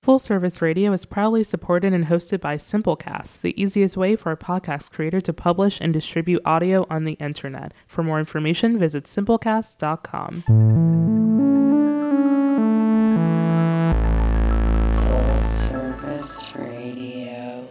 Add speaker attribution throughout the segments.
Speaker 1: Full Service Radio is proudly supported and hosted by Simplecast, the easiest way for a podcast creator to publish and distribute audio on the internet. For more information, visit simplecast.com.
Speaker 2: Full Service Radio.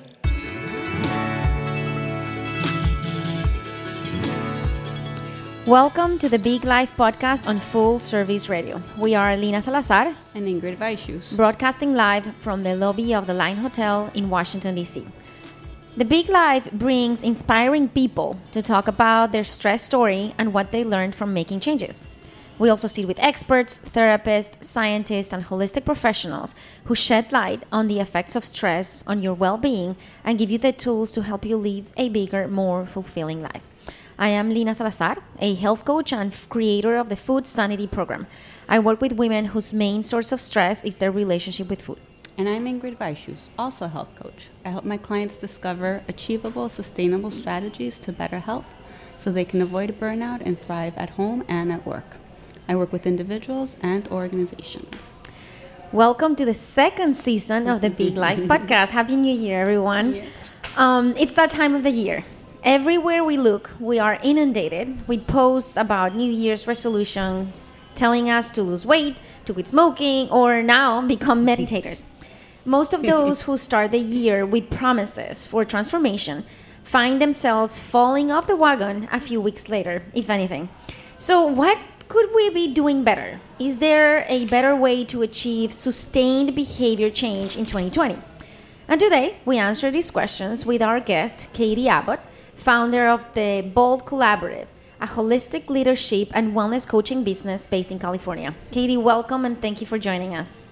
Speaker 3: Welcome to the Big Life podcast on Full Service Radio. We are Lina Salazar
Speaker 4: and Ingrid Vaisius,
Speaker 3: broadcasting live from the lobby of the Line Hotel in Washington, D.C. The Big Life brings inspiring people to talk about their stress story and what they learned from making changes. We also sit with experts, therapists, scientists, and holistic professionals who shed light on the effects of stress on your well-being and give you the tools to help you live a bigger, more fulfilling life. I am Lina Salazar, a health coach and creator of the Food Sanity Program. I work with women whose main source of stress is their relationship with food.
Speaker 4: And I'm Ingrid Vaisius, also a health coach. I help my clients discover achievable, sustainable strategies to better health so they can avoid burnout and thrive at home and at work. I work with individuals and organizations.
Speaker 3: Welcome to the second season of the Big Life podcast. Happy New Year, everyone. Yeah. It's that time of the year. Everywhere we look, we are inundated with posts about New Year's resolutions telling us to lose weight, to quit smoking, or now become meditators. Most of those who start the year with promises for transformation find themselves falling off the wagon a few weeks later, if anything. So what could we be doing better? Is there a better way to achieve sustained behavior change in 2020? And today, we answer these questions with our guest, Katie Abbott, founder of the Bold Collaborative, a holistic leadership and wellness coaching business based in California. Katie, welcome and thank you for joining us.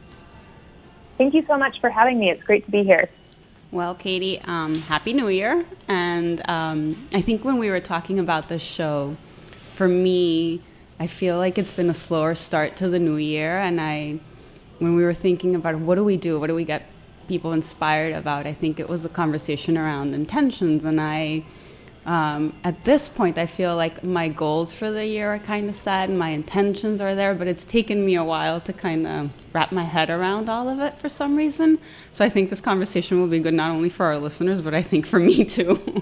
Speaker 5: Thank you so much for having me. It's great to be here.
Speaker 4: Well, Katie, Happy New Year. And I think when we were talking about this show, for me, I feel like it's been a slower start to the new year. And when we were thinking about what do we get people inspired about, I think it was the conversation around intentions. And at this point, I feel like my goals for the year are kind of set and my intentions are there, but it's taken me a while to kind of wrap my head around all of it for some reason. So I think this conversation will be good not only for our listeners, but I think for me too.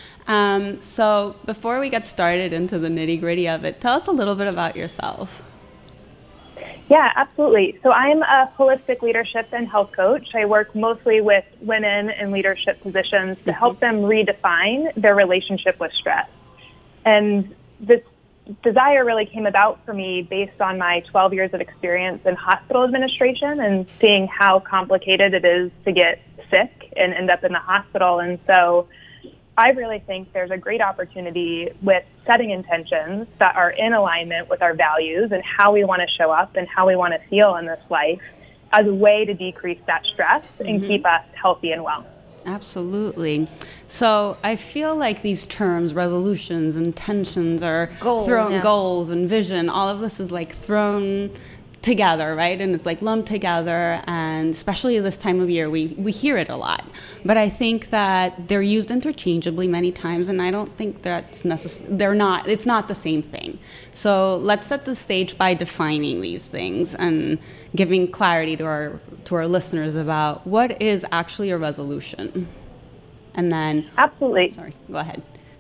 Speaker 4: So before we get started into the nitty-gritty of it, tell us a little bit about yourself.
Speaker 5: Yeah, absolutely. So I'm a holistic leadership and health coach. I work mostly with women in leadership positions to help them redefine their relationship with stress. And this desire really came about for me based on my 12 years of experience in hospital administration and seeing how complicated it is to get sick and end up in the hospital. And so I really think there's a great opportunity with setting intentions that are in alignment with our values and how we want to show up and how we want to feel in this life as a way to decrease that stress and keep us healthy and well.
Speaker 4: Absolutely. So I feel like these terms, resolutions, intentions, are goals and vision, all of this is like thrown together, right? And it's like lumped together, and especially this time of year, we hear it a lot. But I think that they're used interchangeably many times, and I don't think that's necessary. It's not the same thing. So let's set the stage by defining these things and giving clarity to our listeners about what is actually a resolution. And then...
Speaker 5: Absolutely.
Speaker 4: Sorry, go ahead.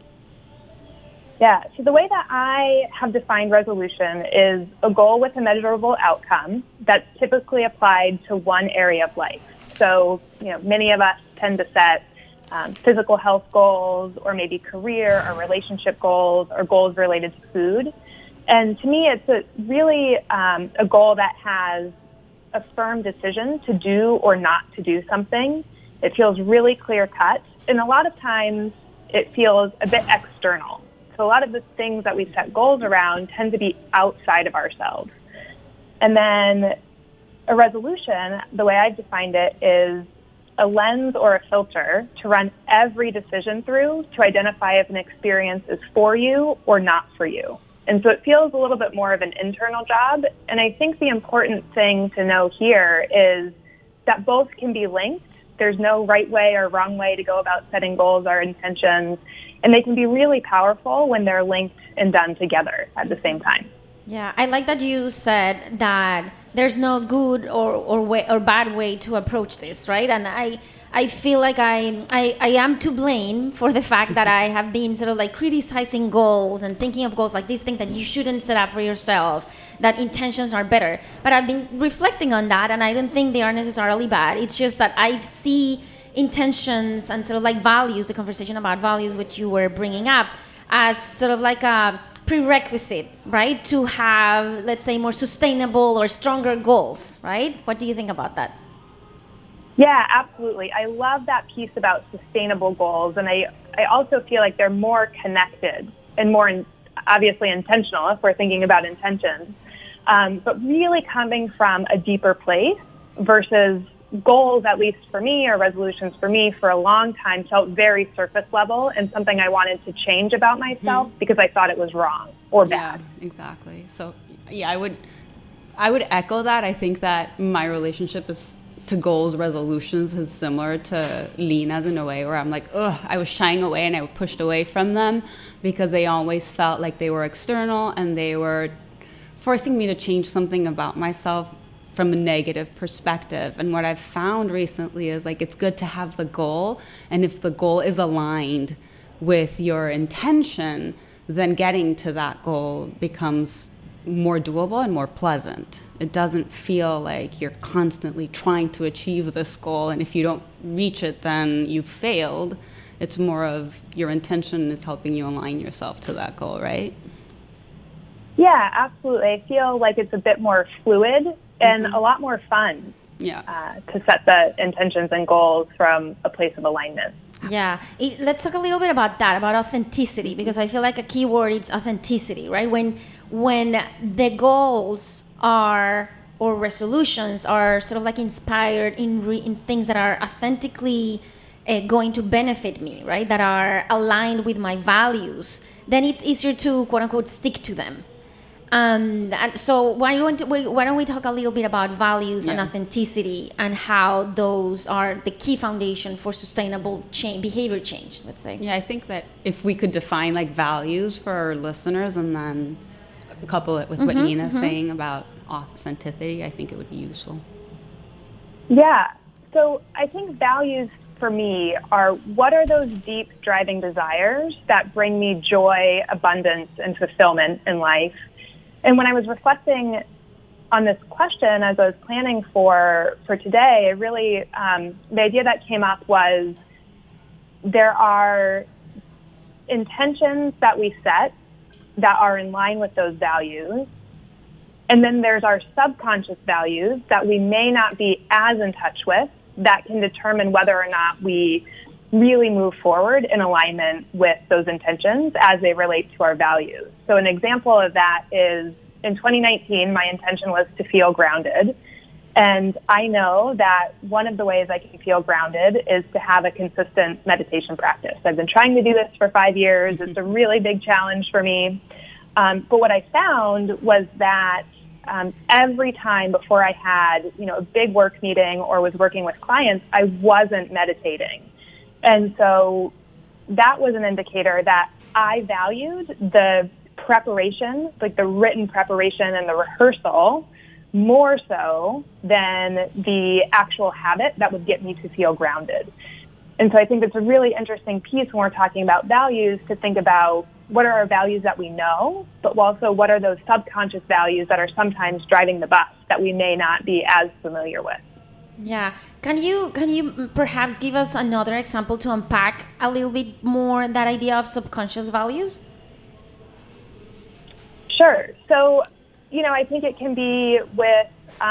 Speaker 5: Yeah, so the way that I have defined resolution is a goal with a measurable outcome that's typically applied to one area of life. So, many of us tend to set physical health goals or maybe career or relationship goals or goals related to food. And to me, it's really a goal that has a firm decision to do or not to do something. It feels really clear-cut, and a lot of times it feels a bit external. So a lot of the things that we set goals around tend to be outside of ourselves. And then a resolution, the way I've defined it, is a lens or a filter to run every decision through to identify if an experience is for you or not for you. And so it feels a little bit more of an internal job. And I think the important thing to know here is that both can be linked. There's no right way or wrong way to go about setting goals or intentions. And they can be really powerful when they're linked and done together at the same time.
Speaker 3: Yeah, I like that you said that there's no good or bad way to approach this, right? And I feel like I am to blame for the fact that I have been sort of like criticizing goals and thinking of goals like this thing that you shouldn't set up for yourself, that intentions are better. But I've been reflecting on that, and I don't think they are necessarily bad. It's just that I see intentions and sort of like values, the conversation about values which you were bringing up, as sort of like a prerequisite, right, to have, let's say, more sustainable or stronger goals, right? What do you think about that?
Speaker 5: Yeah, absolutely. I love that piece about sustainable goals, and I also feel like they're more connected and more obviously intentional if we're thinking about intentions, but really coming from a deeper place versus goals, at least for me, or resolutions for me, for a long time felt very surface level and something I wanted to change about myself because I thought it was wrong or bad.
Speaker 4: Yeah, exactly. So, yeah, I would echo that. I think that my relationship to goals, resolutions is similar to Lina's in a way where I'm like, I was shying away and I pushed away from them because they always felt like they were external and they were forcing me to change something about myself from a negative perspective. And what I've found recently is like it's good to have the goal, and if the goal is aligned with your intention, then getting to that goal becomes more doable and more pleasant. It doesn't feel like you're constantly trying to achieve this goal, and if you don't reach it, then you've failed. It's more of your intention is helping you align yourself to that goal, right?
Speaker 5: Yeah, absolutely. I feel like it's a bit more fluid and a lot more fun to set the intentions and goals from a place of alignment.
Speaker 3: Yeah. Let's talk a little bit about that, about authenticity, because I feel like a key word is authenticity, right? When the goals are, or resolutions are sort of like inspired in things that are authentically going to benefit me, right? That are aligned with my values, then it's easier to, quote unquote, stick to them. And so why don't we talk a little bit about values and authenticity and how those are the key foundation for sustainable behavior change, let's say.
Speaker 4: Yeah, I think that if we could define like values for our listeners and then couple it with what Nina's saying about authenticity, I think it would be useful.
Speaker 5: Yeah. So I think values for me are, what are those deep driving desires that bring me joy, abundance, and fulfillment in life? And when I was reflecting on this question as I was planning for today, it really, the idea that came up was there are intentions that we set that are in line with those values. And then there's our subconscious values that we may not be as in touch with that can determine whether or not we really move forward in alignment with those intentions as they relate to our values. So an example of that is in 2019, my intention was to feel grounded. And I know that one of the ways I can feel grounded is to have a consistent meditation practice. I've been trying to do this for 5 years. It's a really big challenge for me. But what I found was that every time before I had, a big work meeting or was working with clients, I wasn't meditating. And so that was an indicator that I valued the preparation, like the written preparation and the rehearsal, more so than the actual habit that would get me to feel grounded. And so I think it's a really interesting piece when we're talking about values to think about what are our values that we know, but also what are those subconscious values that are sometimes driving the bus that we may not be as familiar with.
Speaker 3: Yeah. Can you perhaps give us another example to unpack a little bit more that idea of subconscious values?
Speaker 5: Sure. So, I think it can be with,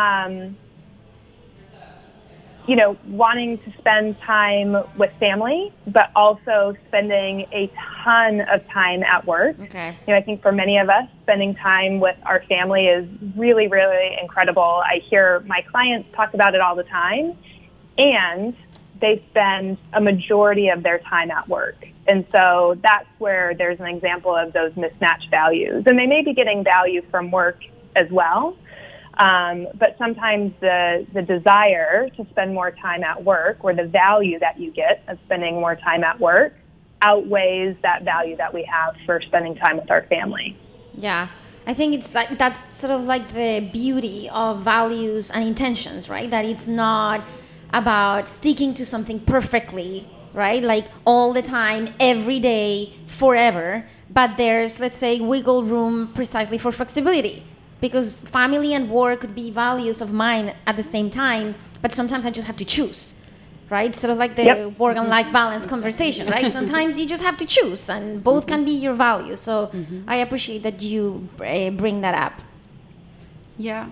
Speaker 5: wanting to spend time with family, but also spending a ton of time at work.
Speaker 3: Okay.
Speaker 5: I think for many of us, spending time with our family is really, really incredible. I hear my clients talk about it all the time, and they spend a majority of their time at work. And so that's where there's an example of those mismatched values. And they may be getting value from work as well, but sometimes the desire to spend more time at work, or the value that you get of spending more time at work, outweighs that value that we have for spending time with our family.
Speaker 3: Yeah. I think it's like that's sort of like the beauty of values and intentions, right? That it's not about sticking to something perfectly, right? Like all the time, every day, forever. But there's, let's say, wiggle room precisely for flexibility. Because family and work could be values of mine at the same time, but sometimes I just have to choose. Right? Sort of like the work and life balance conversation, right? Sometimes you just have to choose, and both can be your values. So I appreciate that you bring that up.
Speaker 4: Yeah.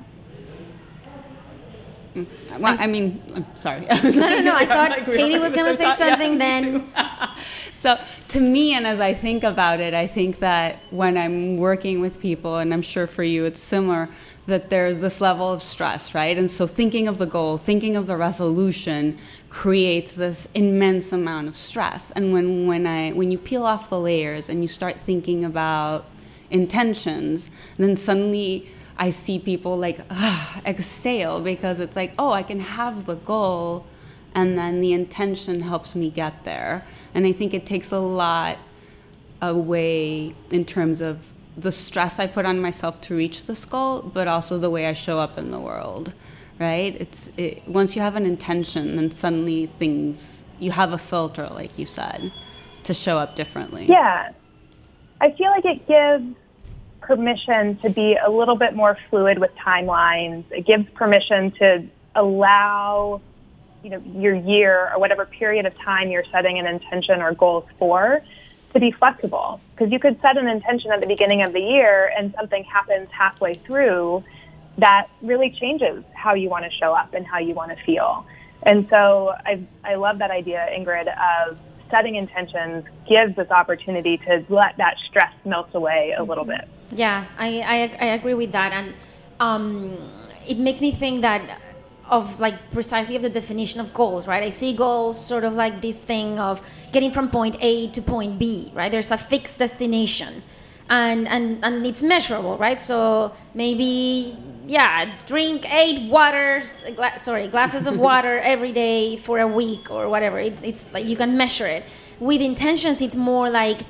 Speaker 4: Well, I mean, I'm sorry.
Speaker 3: No. I thought Katie was going to say something then.
Speaker 4: So to me, and as I think about it, I think that when I'm working with people, and I'm sure for you it's similar, that there's this level of stress, right? And so thinking of the goal, thinking of the resolution creates this immense amount of stress. And when you peel off the layers and you start thinking about intentions, then suddenly I see people like exhale, because it's like, oh, I can have the goal and then the intention helps me get there. And I think it takes a lot away in terms of the stress I put on myself to reach this goal, but also the way I show up in the world, right? Once you have an intention, then suddenly you have a filter, like you said, to show up differently.
Speaker 5: Yeah. I feel like it gives permission to be a little bit more fluid with timelines. It gives permission to allow, your year or whatever period of time you're setting an intention or goals for to be flexible. Because you could set an intention at the beginning of the year and something happens halfway through that really changes how you want to show up and how you want to feel. And so I love that idea, Ingrid, of setting intentions gives this opportunity to let that stress melt away a little bit.
Speaker 3: Yeah, I agree with that. And it makes me think that of like precisely of the definition of goals, right? I see goals sort of like this thing of getting from point A to point B, right? There's a fixed destination and it's measurable, right? So maybe, drink 8 glasses of water every day for a week or whatever. It's like you can measure it. With intentions, it's more like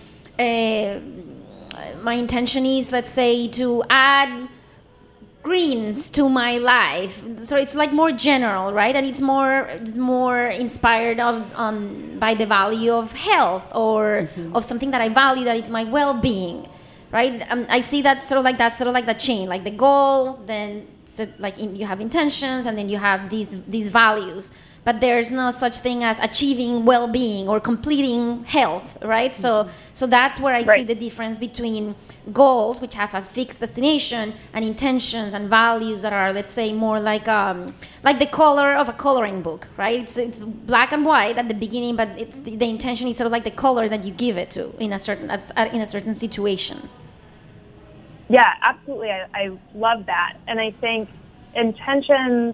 Speaker 3: my intention is, let's say, to add greens to my life. So it's like more general, right? And it's more inspired by the value of health or of something that I value, that it's my well-being, right? I see that sort of like the chain, like the goal, then you have intentions, and then you have these values. But there's no such thing as achieving well-being or completing health, right? So that's where I see the difference between goals, which have a fixed destination, and intentions and values that are, let's say, more like the color of a coloring book, right? It's black and white at the beginning, but the intention is sort of like the color that you give it to in a certain situation.
Speaker 5: Yeah, absolutely. I love that. And I think intentions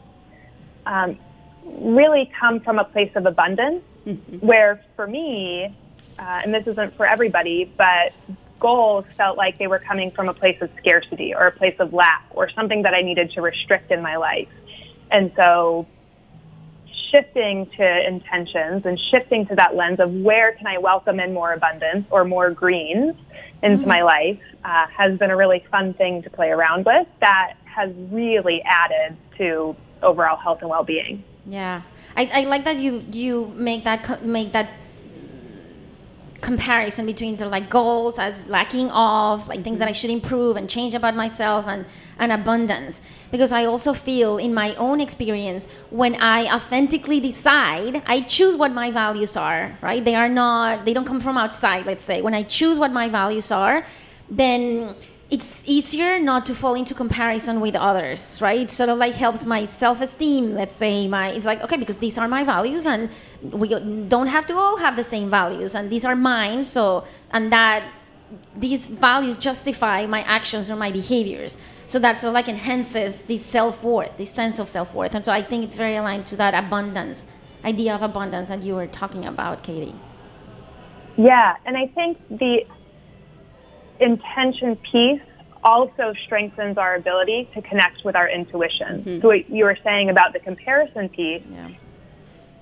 Speaker 5: really come from a place of abundance, where for me, and this isn't for everybody, but goals felt like they were coming from a place of scarcity or a place of lack or something that I needed to restrict in my life. And so shifting to intentions and shifting to that lens of where can I welcome in more abundance or more greens into my life has been a really fun thing to play around with that has really added to overall health and well-being.
Speaker 3: Yeah, I like that you make that comparison between sort of like goals as lacking of, like things that I should improve and change about myself, and abundance. Because I also feel in my own experience, when I authentically decide, I choose what my values are, right? They don't come from outside, let's say. When I choose what my values are, then it's easier not to fall into comparison with others, right? It sort of like helps my self-esteem, let's say. It's like, okay, because these are my values, and we don't have to all have the same values, and these are mine, and that these values justify my actions or my behaviors. So that sort of like enhances this self-worth, this sense of self-worth. And so I think it's very aligned to that idea of abundance that you were talking about, Katie.
Speaker 5: Yeah, and I think the intention piece also strengthens our ability to connect with our intuition. So what you were saying about the comparison piece,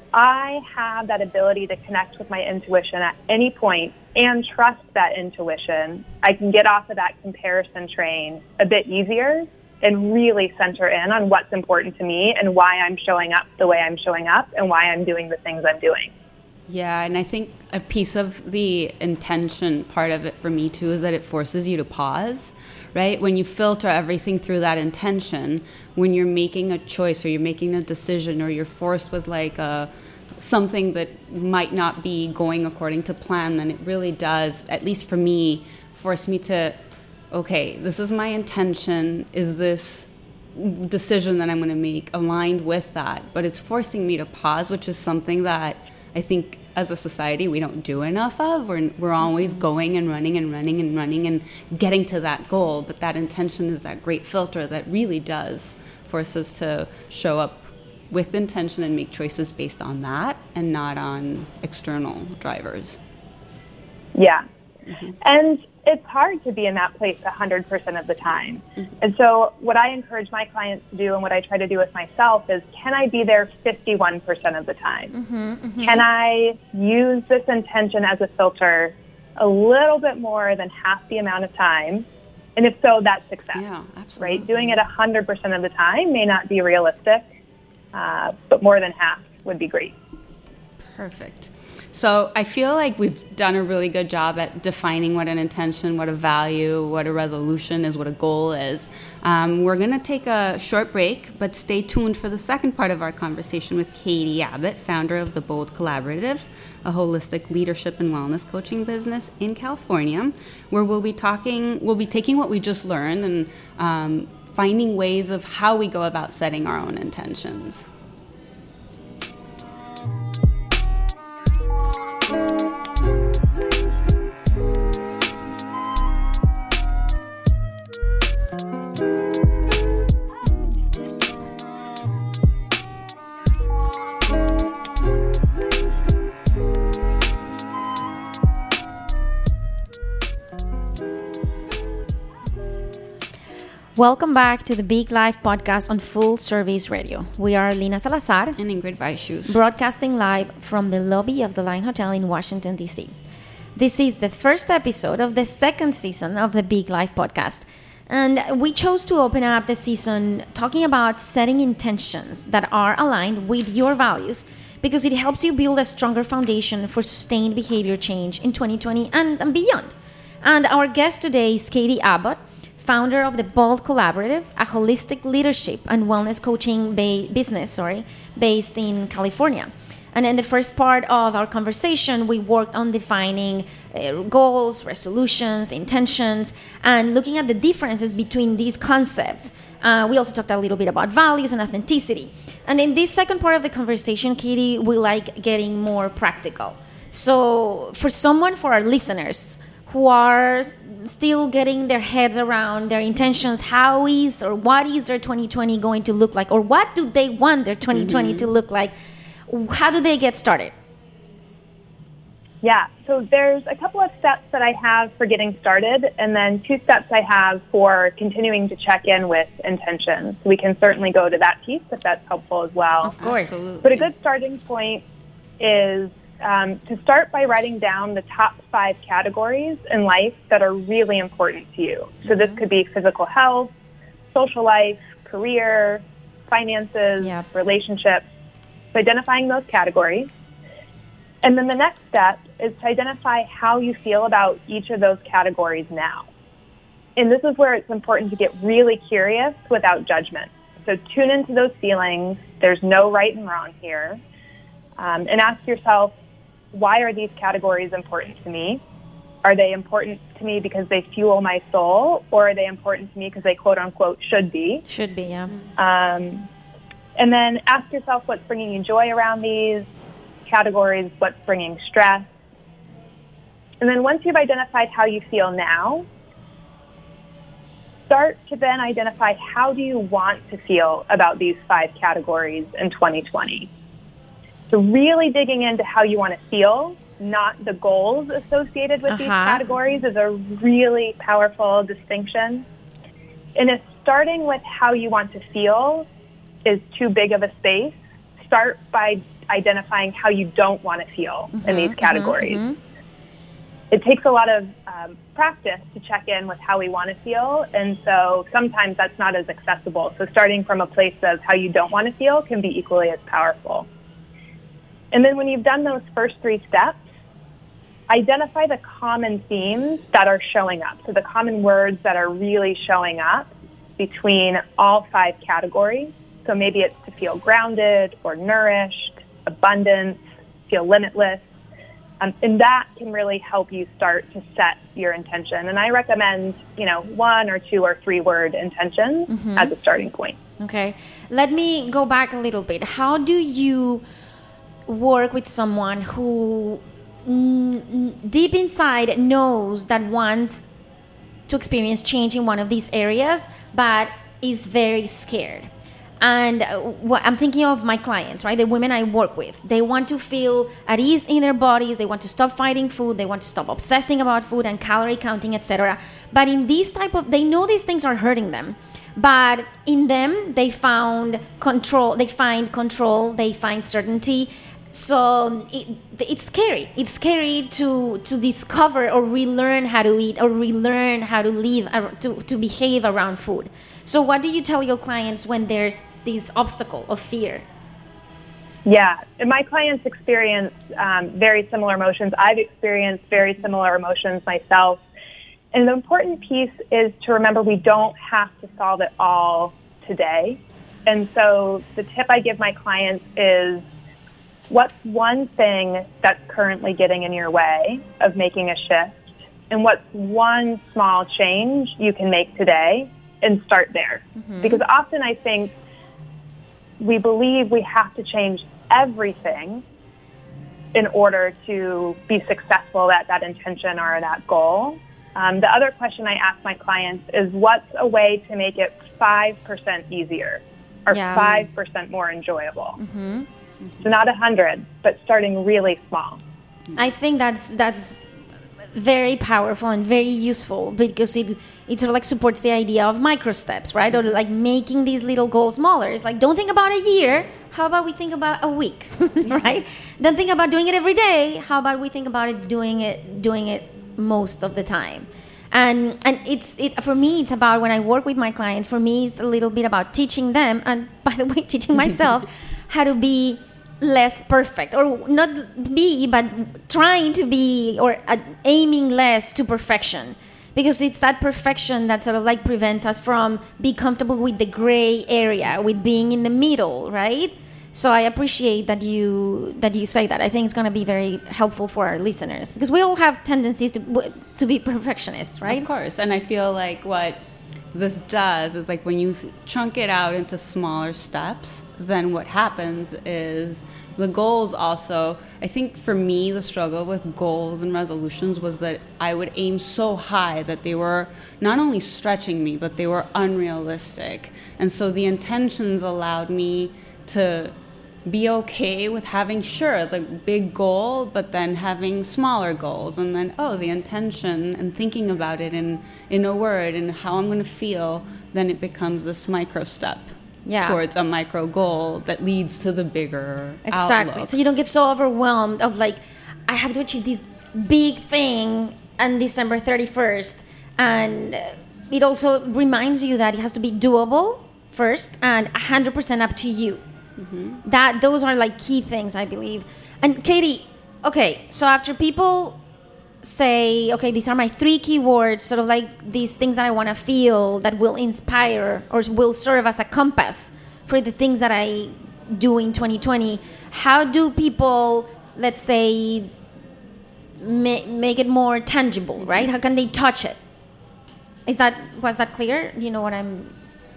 Speaker 5: I have that ability to connect with my intuition at any point and trust that intuition, I can get off of that comparison train a bit easier and really center in on what's important to me and why I'm showing up the way I'm showing up and why I'm doing the things I'm doing.
Speaker 4: Yeah, and I think a piece of the intention part of it for me too is that it forces you to pause, right? When you filter everything through that intention, when you're making a choice or you're making a decision or you're forced with like something that might not be going according to plan, then it really does, at least for me, force me to, okay, this is my intention. Is this decision that I'm going to make aligned with that? But it's forcing me to pause, which is something that I think as a society we don't do enough of. We're always going and running and running and running and getting to that goal. But that intention is that great filter that really does force us to show up with intention and make choices based on that and not on external drivers.
Speaker 5: Yeah. Mm-hmm. And it's hard to be in that place 100% of the time. Mm-hmm. And so what I encourage my clients to do and what I try to do with myself is, can I be there 51% of the time? Mm-hmm, mm-hmm. Can I use this intention as a filter a little bit more than half the amount of time? And if so, that's success.
Speaker 4: Yeah, absolutely.
Speaker 5: Right? Doing it 100% of the time may not be realistic, but more than half would be great.
Speaker 4: Perfect. So I feel like we've done a really good job at defining what an intention, what a value, what a resolution is, what a goal is. We're going to take a short break, but stay tuned for the second part of our conversation with Katie Abbott, founder of The Bold Collaborative, a holistic leadership and wellness coaching business in California, where we'll be taking what we just learned and finding ways of how we go about setting our own intentions.
Speaker 3: Welcome back to the Big Life podcast on Full Service Radio. We are Lina Salazar
Speaker 4: and Ingrid Weishuh,
Speaker 3: broadcasting live from the lobby of the Line Hotel in Washington, D.C. This is the first episode of the second season of the Big Life podcast. And we chose to open up the season talking about setting intentions that are aligned with your values, because it helps you build a stronger foundation for sustained behavior change in 2020 and beyond. And our guest today is Katie Abbott, founder of The Bold Collaborative, a holistic leadership and wellness coaching business based in California. And in the first part of our conversation, we worked on defining goals, resolutions, intentions, and looking at the differences between these concepts. We also talked a little bit about values and authenticity. And in this second part of the conversation, Katie, we like getting more practical. So for our listeners who are still getting their heads around their intentions, what is their 2020 going to look like, or what do they want their 2020 to look like? How do they get started?
Speaker 5: Yeah, so there's a couple of steps that I have for getting started, and then 2 steps I have for continuing to check in with intentions. We can certainly go to that piece if that's helpful as well.
Speaker 3: Of course.
Speaker 4: Absolutely.
Speaker 5: But a good starting point is to start by writing down the top 5 categories in life that are really important to you. So this could be physical health, social life, career, finances, relationships. So identifying those categories. And then the next step is to identify how you feel about each of those categories now. And this is where it's important to get really curious without judgment. So tune into those feelings. There's no right and wrong here. And ask yourself, why are these categories important to me? Are they important to me because they fuel my soul, or are they important to me because they quote unquote should be?
Speaker 3: Should be, yeah.
Speaker 5: And then ask yourself what's bringing you joy around these categories, what's bringing stress. And then once you've identified how you feel now, start to then identify how do you want to feel about these 5 categories in 2020. So really digging into how you want to feel, not the goals associated with these categories, is a really powerful distinction. And if starting with how you want to feel is too big of a space, start by identifying how you don't want to feel in these categories. It takes a lot of practice to check in with how we want to feel, and so sometimes that's not as accessible. So starting from a place of how you don't want to feel can be equally as powerful. And then when you've done those first 3 steps, identify the common themes that are showing up. So the common words that are really showing up between all 5 categories. So maybe it's to feel grounded or nourished, abundance, feel limitless. And that can really help you start to set your intention. And I recommend, 1 or 2 or 3 word intentions as a starting point.
Speaker 3: Okay. Let me go back a little bit. How do you work with someone who deep inside knows that wants to experience change in one of these areas, but is very scared? And what I'm thinking of my clients, right? The women I work with, they want to feel at ease in their bodies. They want to stop fighting food. They want to stop obsessing about food and calorie counting, etc. But in these they know these things are hurting them. But in them, they find control. They find certainty. So it's scary. It's scary to discover or relearn how to eat or relearn how to live, to behave around food. So what do you tell your clients when there's this obstacle of fear?
Speaker 5: Yeah, and my clients experience very similar emotions. I've experienced very similar emotions myself. And the important piece is to remember we don't have to solve it all today. And so the tip I give my clients is, what's one thing that's currently getting in your way of making a shift? And what's one small change you can make today? And start there. Because often I think we believe we have to change everything in order to be successful at that intention or that goal. The other question I ask my clients is, what's a way to make it 5% easier or 5% more enjoyable? So not 100, but starting really small.
Speaker 3: I think that's very powerful and very useful, because it sort of like supports the idea of micro steps, right? Or like making these little goals smaller. It's like, don't think about a year. How about we think about a week, right? Don't think about doing it every day. How about we think about it doing it most of the time? And it for me, it's about, when I work with my clients, for me, it's a little bit about teaching them, and by the way, teaching myself how to be less perfect, or not be, but trying to be, or aiming less to perfection, because it's that perfection that sort of like prevents us from being comfortable with the gray area, with being in the middle, right? So I appreciate that you say that. I think it's going to be very helpful for our listeners, because we all have tendencies to be perfectionists, right?
Speaker 4: Of course, and I feel like what this does is, like, when you chunk it out into smaller steps, then what happens is the goals also, I think for me, the struggle with goals and resolutions was that I would aim so high that they were not only stretching me, but they were unrealistic. And so the intentions allowed me to be okay with having, sure, the big goal, but then having smaller goals, and then, the intention, and thinking about it in a word and how I'm going to feel, then it becomes this micro step towards a micro goal that leads to the bigger outlook.
Speaker 3: So you don't get so overwhelmed of like, I have to achieve this big thing on December 31st. And it also reminds you that it has to be doable first and 100% up to you. That those are like key things, I believe. And Katie, okay, so after people say, okay, these are my 3 key words, sort of like these things that I want to feel, that will inspire or will serve as a compass for the things that I do in 2020, how do people, let's say, make it more tangible, right? How can they touch it? Was that clear? You know what I'm...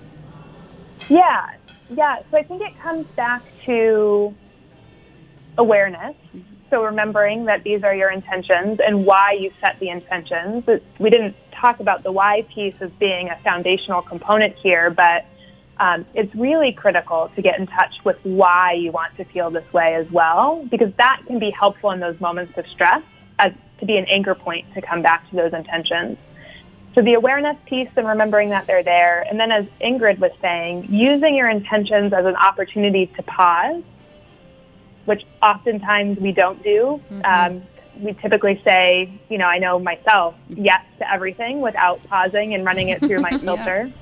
Speaker 5: Yeah, so I think it comes back to awareness. So remembering that these are your intentions and why you set the intentions. We didn't talk about the why piece as being a foundational component here, but it's really critical to get in touch with why you want to feel this way as well, because that can be helpful in those moments of stress, as to be an anchor point to come back to those intentions. So the awareness piece and remembering that they're there. And then, as Ingrid was saying, using your intentions as an opportunity to pause which oftentimes we don't do. We typically say, I know myself, yes to everything without pausing and running it through my filter.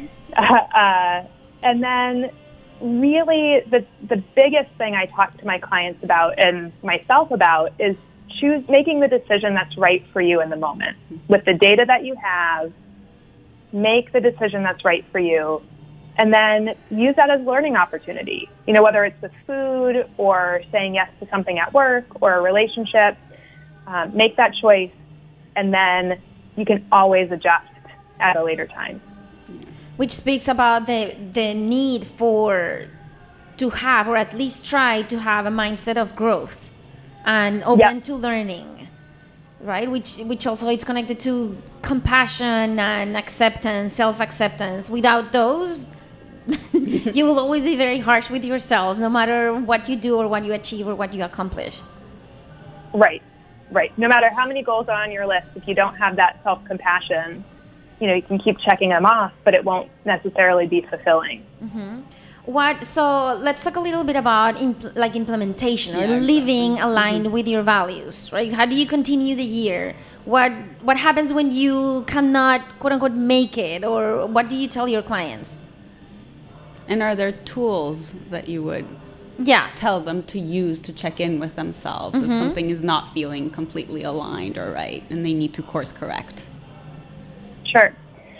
Speaker 5: And then really the biggest thing I talk to my clients about and myself about is making the decision that's right for you in the moment. With the data that you have, make the decision that's right for you, and then use that as a learning opportunity. Whether it's with food or saying yes to something at work or a relationship, make that choice, and then you can always adjust at a later time.
Speaker 3: Which speaks about the need to have, or at least try to have, a mindset of growth and open to learning, right? Which also it's connected to compassion and acceptance, self-acceptance. Without those, you will always be very harsh with yourself, no matter what you do or what you achieve or what you accomplish.
Speaker 5: Right. No matter how many goals are on your list, if you don't have that self-compassion, you can keep checking them off, but it won't necessarily be fulfilling.
Speaker 3: So let's talk a little bit about implementation or living aligned with your values, right? How do you continue the year? What happens when you cannot, quote unquote, make it, or what do you tell your clients?
Speaker 4: And are there tools that you would tell them to use to check in with themselves if something is not feeling completely aligned or right and they need to course correct?
Speaker 5: Sure.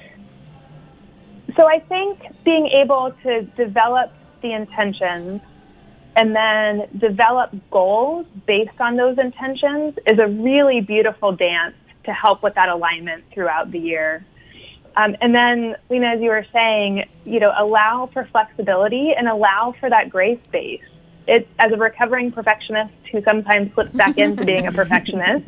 Speaker 5: So I think being able to develop the intentions and then develop goals based on those intentions is a really beautiful dance to help with that alignment throughout the year. And then, Lena, as you were saying, allow for flexibility and allow for that gray space. As a recovering perfectionist who sometimes slips back into being a perfectionist.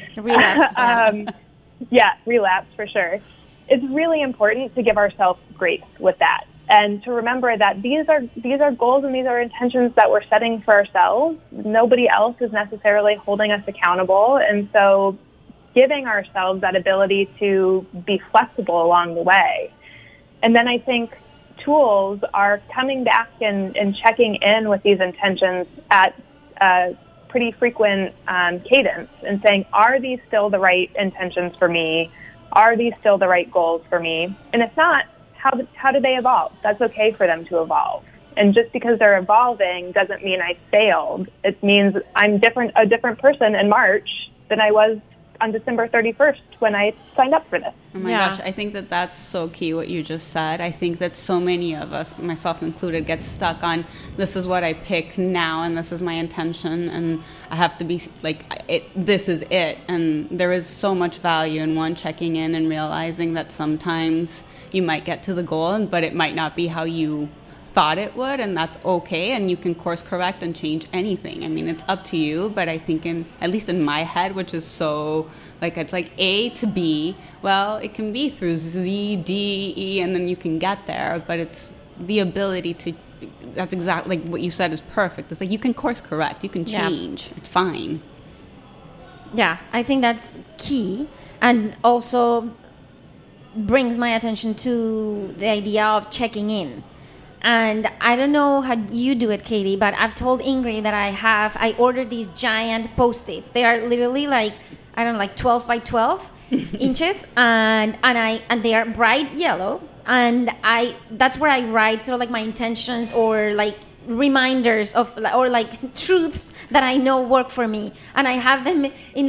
Speaker 3: Relapse.
Speaker 5: Relapse for sure. It's really important to give ourselves grace with that, and to remember that these are goals and these are intentions that we're setting for ourselves. Nobody else is necessarily holding us accountable, and so giving ourselves that ability to be flexible along the way. And then I think tools are coming back and checking in with these intentions at a pretty frequent cadence and saying, are these still the right intentions for me? Are these still the right goals for me? And if not, how do they evolve? That's okay for them to evolve. And just because they're evolving doesn't mean I failed. It means I'm a different person in March than I was on December 31st when I signed up for this.
Speaker 4: Oh my gosh, I think that's so key what you just said. I think that so many of us, myself included, get stuck on this is what I pick now and this is my intention and I have to be this is it. And there is so much value in one checking in and realizing that sometimes you might get to the goal, but it might not be how you thought it would, and that's okay, and you can course correct and change anything. I mean, it's up to you, but I think at least in my head, which is so it's like A to B, well, it can be through Z, D, E, and then you can get there, but it's the ability to, that's exactly what you said is perfect. It's like you can course correct, you can change, it's fine.
Speaker 3: Yeah, I think that's key, and also brings my attention to the idea of checking in. And I don't know how you do it, Katie, but I've told Ingrid that I ordered these giant Post-its. They are literally 12 by 12 inches, and they are bright yellow. And that's where I write sort of my intentions or reminders of or truths that I know work for me. And I have them in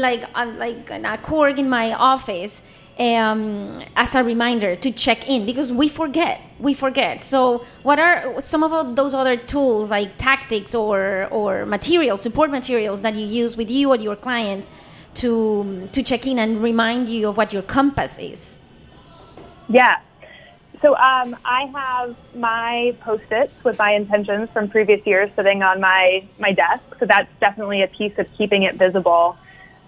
Speaker 3: a cork in my office. As a reminder to check in, because we forget. So what are some of those other tools, like tactics or support materials that you use with you or your clients to check in and remind you of what your compass is?
Speaker 5: Yeah. So I have my Post-its with my intentions from previous years sitting on my desk. So that's definitely a piece of keeping it visible.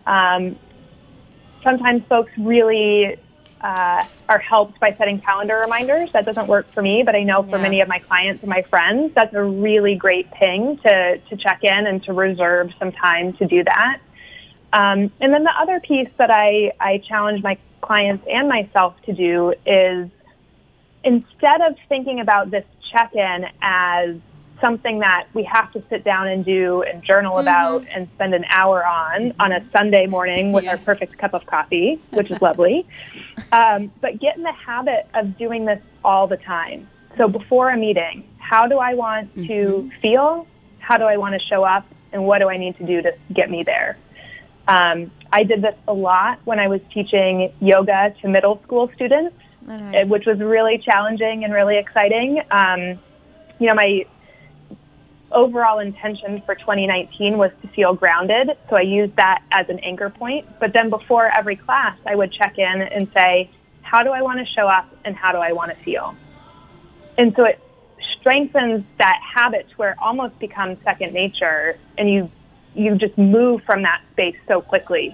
Speaker 5: Sometimes folks really are helped by setting calendar reminders. That doesn't work for me, but I know for many of my clients and my friends, that's a really great ping to check in and to reserve some time to do that. And then the other piece that I challenge my clients and myself to do is, instead of thinking about this check-in as something that we have to sit down and do and journal about and spend an hour on a Sunday morning with our perfect cup of coffee, which is lovely. But get in the habit of doing this all the time. So before a meeting, how do I want to feel? How do I want to show up? And what do I need to do to get me there? I did this a lot when I was teaching yoga to middle school students, which was really challenging and really exciting. My overall intention for 2019 was to feel grounded, so I used that as an anchor point. But then before every class, I would check in and say, how do I want to show up and how do I want to feel? And so it strengthens that habit to where it almost becomes second nature, and you just move from that space so quickly.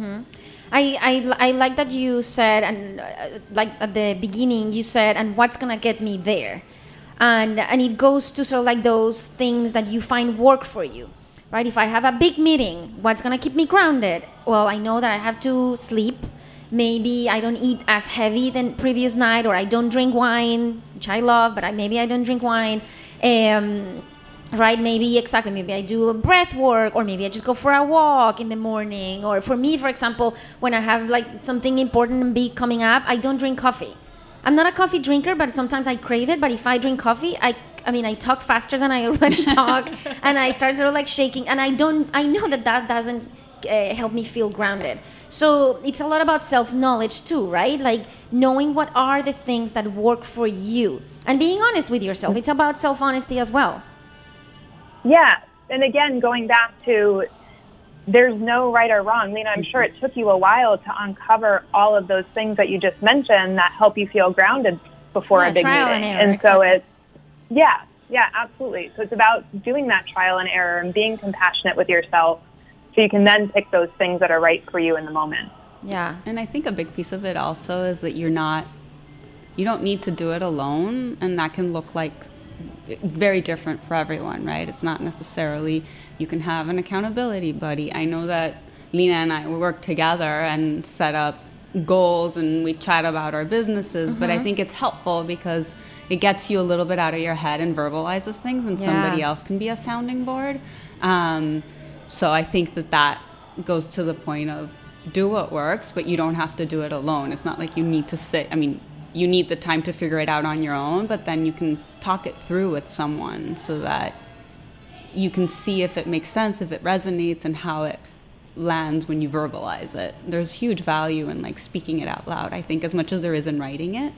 Speaker 3: I like that you said, and like at the beginning you said, and what's gonna get me there, and it goes to sort of like those things that you find work for you, right? If I have a big meeting, what's gonna keep me grounded? Well, I know that I have to sleep. Maybe I don't eat as heavy than previous night, or I don't drink wine, which I love, but maybe I don't drink wine. Right, maybe I do a breath work, or maybe I just go for a walk in the morning. Or for me, for example, when I have like something important and big coming up, I don't drink coffee. I'm not a coffee drinker, but sometimes I crave it. But if I drink coffee, I talk faster than I already talk, and I start sort of like shaking, and I know that doesn't help me feel grounded. So it's a lot about self-knowledge too, right? Like knowing what are the things that work for you and being honest with yourself. It's about self-honesty as well.
Speaker 5: Yeah. And again, going back to there's no right or wrong. Lena, I'm sure it took you a while to uncover all of those things that you just mentioned that help you feel grounded before a big meeting. And so it's, yeah, absolutely. So it's about doing that trial and error and being compassionate with yourself so you can then pick those things that are right for you in the moment.
Speaker 4: Yeah. And I think a big piece of it also is that you don't need to do it alone, and that can look like very different for everyone, right? It's not necessarily you can have an accountability buddy. I know that Lena and I work together and set up goals and we chat about our businesses, but I think it's helpful because it gets you a little bit out of your head and verbalizes things, and somebody else can be a sounding board. So I think that goes to the point of do what works, but you don't have to do it alone. It's not like you need to sit, you need the time to figure it out on your own, but then you can talk it through with someone so that you can see if it makes sense, if it resonates, and how it lands when you verbalize it. There's huge value in like speaking it out loud, I think, as much as there is in writing it.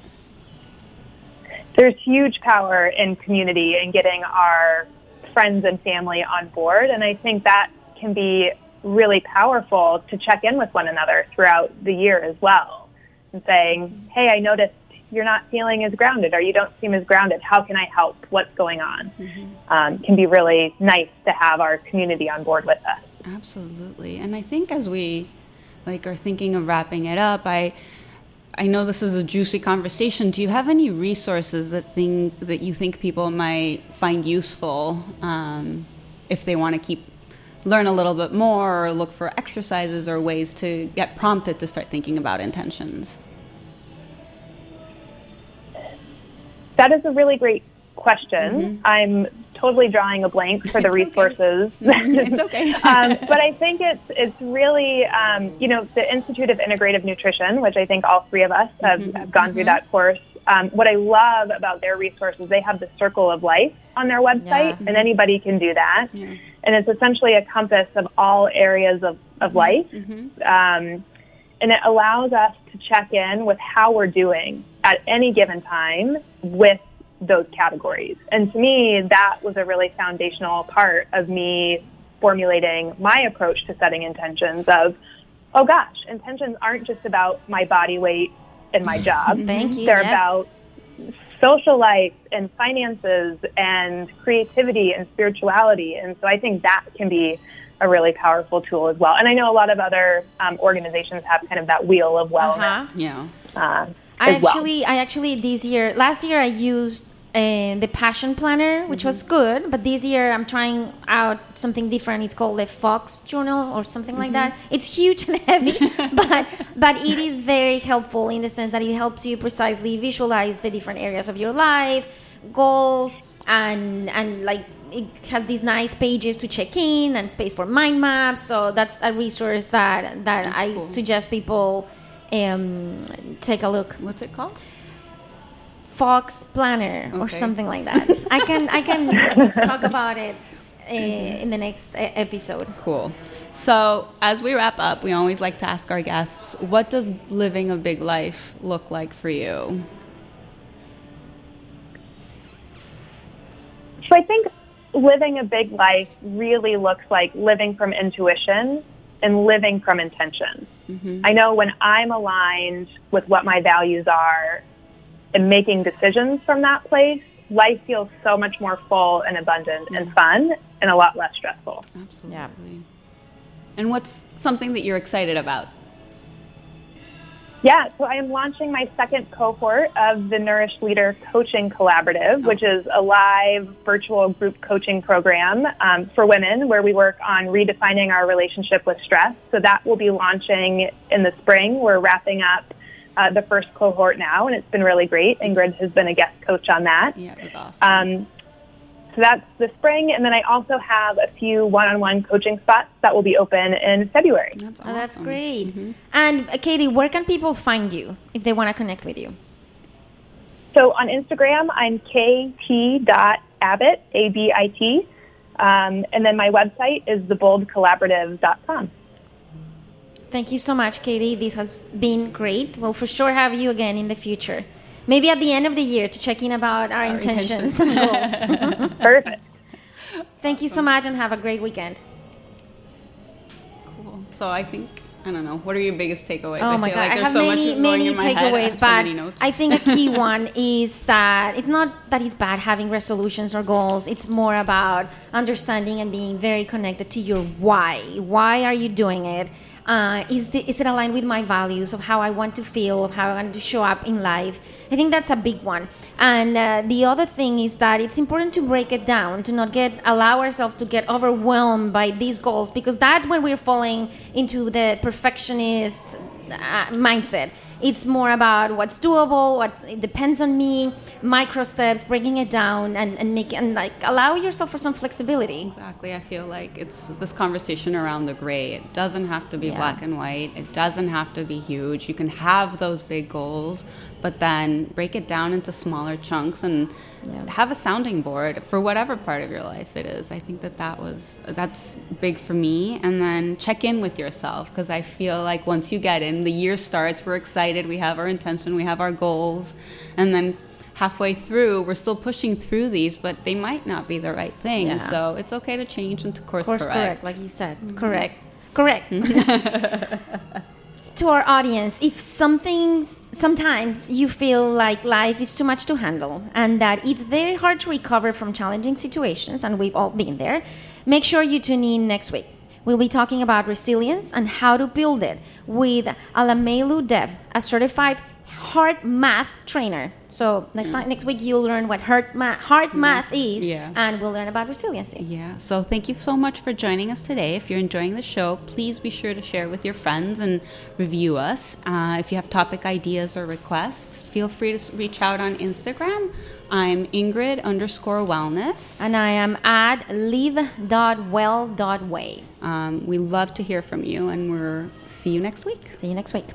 Speaker 5: There's huge power in community and getting our friends and family on board, and I think that can be really powerful to check in with one another throughout the year as well, and saying, hey, I noticed you're not feeling as grounded, or you don't seem as grounded. How can I help? What's going on? Can be really nice to have our community on board with us.
Speaker 4: Absolutely. And I think as we are thinking of wrapping it up, I know this is a juicy conversation. Do you have any resources that you think people might find useful if they want to learn a little bit more, or look for exercises or ways to get prompted to start thinking about intentions?
Speaker 5: That is a really great question. I'm totally drawing a blank for the resources.
Speaker 4: It's okay.
Speaker 5: But I think it's really, the Institute of Integrative Nutrition, which I think all three of us have gone through that course. What I love about their resources, they have the Circle of Life on their website, and anybody can do that. Yeah. And it's essentially a compass of all areas of life. And it allows us to check in with how we're doing at any given time with those categories. And to me, that was a really foundational part of me formulating my approach to setting intentions of, oh gosh, intentions aren't just about my body weight and my job.
Speaker 3: Thank you.
Speaker 5: They're about social life and finances and creativity and spirituality. And so I think that can be a really powerful tool as well. And I know a lot of other organizations have kind of that wheel of wellness.
Speaker 3: Last year I used the Passion Planner, which was good, but this year I'm trying out something different. It's called the Fox Journal or something like that. It's huge and heavy, but it is very helpful in the sense that it helps you precisely visualize the different areas of your life, goals, and like it has these nice pages to check in and space for mind maps. So that's a resource that I
Speaker 4: cool.
Speaker 3: suggest people take a look.
Speaker 4: What's it called?
Speaker 3: Fox Planner or
Speaker 4: Okay.
Speaker 3: something like that. I can talk about it in the next episode.
Speaker 4: Cool. So as we wrap up, we always like to ask our guests, what does living a big life look like for you?
Speaker 5: So I think living a big life really looks like living from intuition and living from intention. I know when I'm aligned with what my values are and making decisions from that place, life feels so much more full and abundant and fun and a lot less stressful.
Speaker 4: Absolutely.
Speaker 3: Yeah.
Speaker 4: And what's something that you're excited about?
Speaker 5: Yeah, so I am launching my second cohort of the Nourish Leader Coaching Collaborative, which is a live virtual group coaching program for women where we work on redefining our relationship with stress. So that will be launching in the spring. We're wrapping up the first cohort now, and it's been really great. Ingrid has been a guest coach on that.
Speaker 4: Yeah, it was awesome.
Speaker 5: So that's the spring, and then I also have a few one-on-one coaching spots that will be open in February.
Speaker 4: That's awesome.
Speaker 3: Oh, that's great. And Katie, where can people find you if they want to connect with you?
Speaker 5: So on Instagram, I'm kt.abbott, A-B-I-T, and then my website is theboldcollaborative.com.
Speaker 3: Thank you so much, Katie. This has been great. We'll for sure have you again in the future. Maybe at the end of the year to check in about our intentions and goals.
Speaker 5: Perfect.
Speaker 3: Thank you so much and have a great weekend.
Speaker 4: Cool. So I think, I don't know, what are your biggest takeaways?
Speaker 3: Oh
Speaker 4: I
Speaker 3: my
Speaker 4: feel
Speaker 3: God,
Speaker 4: like
Speaker 3: I
Speaker 4: there's
Speaker 3: have
Speaker 4: so much
Speaker 3: many,
Speaker 4: going
Speaker 3: many
Speaker 4: in my head. I have
Speaker 3: takeaways,
Speaker 4: so
Speaker 3: but
Speaker 4: many notes.
Speaker 3: I think a key one is that it's not that it's bad having resolutions or goals. It's more about understanding and being very connected to your why. Why are you doing it? Is it aligned with my values of how I want to feel, of how I want to show up in life? I think that's a big one. And the other thing is that it's important to break it down, to not allow ourselves to get overwhelmed by these goals, because that's when we're falling into the perfectionist mindset. It's more about what's doable, it depends on me, micro steps, breaking it down and allow yourself for some flexibility.
Speaker 4: Exactly. I feel like it's this conversation around the gray. It doesn't have to be black and white. It doesn't have to be huge. You can have those big goals, but then break it down into smaller chunks and have a sounding board for whatever part of your life it is. I think that's big for me. And then check in with yourself, because I feel like once you get in, the year starts, we're excited, we have our intention, we have our goals, and then halfway through, we're still pushing through these, but they might not be the right thing.
Speaker 3: Yeah.
Speaker 4: So it's okay to change and to course correct.
Speaker 3: Correct, like you said. Correct. To our audience, if sometimes you feel like life is too much to handle and that it's very hard to recover from challenging situations, and we've all been there, make sure you tune in next week. We'll be talking about resilience and how to build it with Alamelu Dev, a certified heart math trainer. So next week you'll learn what heart math is, and we'll learn about resiliency.
Speaker 4: Yeah. So thank you so much for joining us today. If you're enjoying the show, please be sure to share with your friends and review us. If you have topic ideas or requests, feel free to reach out on Instagram. I'm Ingrid_wellness.
Speaker 3: And I am at live.well.way.
Speaker 4: We love to hear from you, and we'll see you next week.
Speaker 3: See you next week.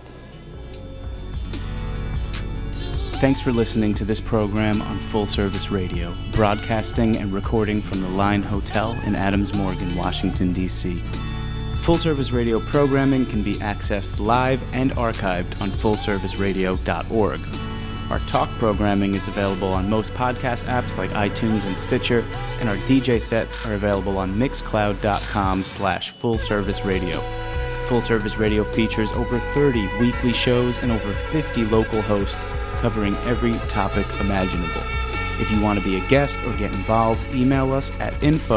Speaker 6: Thanks for listening to this program on Full Service Radio, broadcasting and recording from the Line Hotel in Adams Morgan, Washington, D.C. Full Service Radio programming can be accessed live and archived on fullserviceradio.org. Our talk programming is available on most podcast apps like iTunes and Stitcher, and our DJ sets are available on mixcloud.com/fullserviceradio. Full Service Radio features over 30 weekly shows and over 50 local hosts covering every topic imaginable. If you want to be a guest or get involved, email us at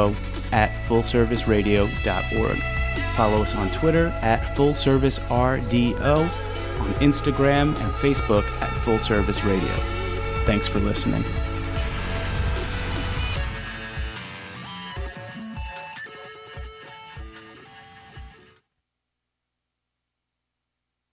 Speaker 6: info@fullserviceradio.org. Follow us on Twitter @FullServiceRDO, on Instagram and Facebook @Full Service Radio. Thanks for listening.